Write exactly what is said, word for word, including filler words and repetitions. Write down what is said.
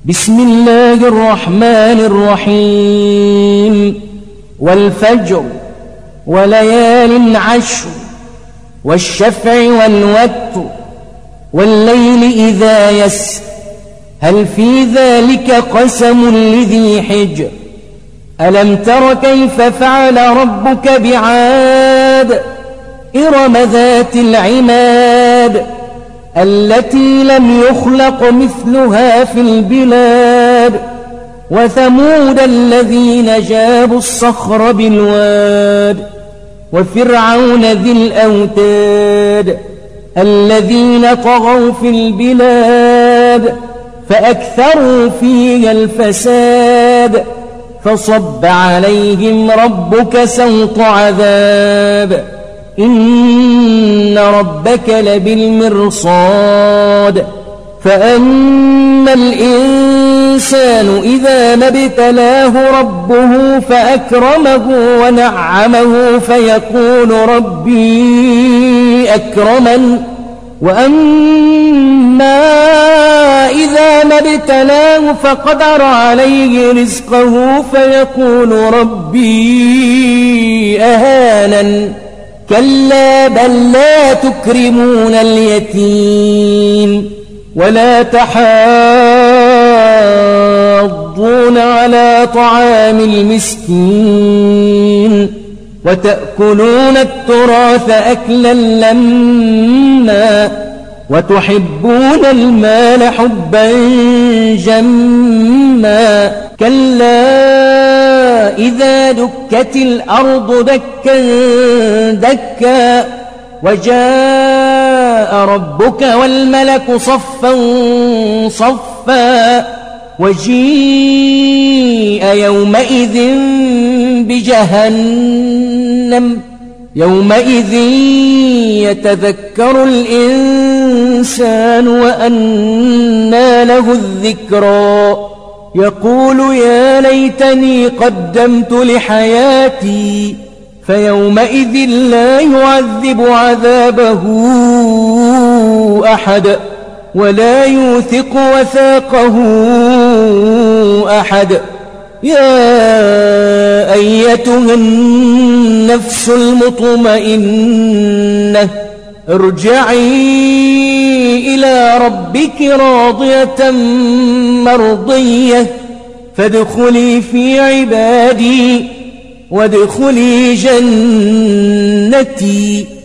بسم الله الرحمن الرحيم والفجر وليال عشر والشفع والوتر والليل إذا يسر هل في ذلك قسم لذي حجر ألم تر كيف فعل ربك بعاد إرم ذات العماد التي لم يخلق مثلها في البلاد وثمود الذين جابوا الصخر بالواد وفرعون ذي الأوتاد الذين طغوا في البلاد فأكثروا فيها الفساد فصب عليهم ربك سوط عذاب إن ربك لبالمرصاد فأما الإنسان إذا ما ابتلاه ربه فأكرمه ونعمه فيقول ربي أكرمن وأما إذا ما ابتلاه فقدر عليه رزقه فيقول ربي أهانن كلا بل لا تكرمون اليتيم ولا تحاضون على طعام المسكين وتأكلون التراث أكلا لما وتحبون المال حبا جما كلا إذا دكت الأرض دكا دكا وجاء ربك والملك صفا صفا وجيء يومئذ بجهنم يومئذ يتذكر الإنسان وأنى له الذكرى يقول يا ليتني قدمت لحياتي فيومئذ لا يعذب عذابه أحد ولا يوثق وثاقه أحد يا أيتها النفس المطمئنة ارجعي إلى ربك راضية مرضية فادخلي في عبادي وادخلي جنتي.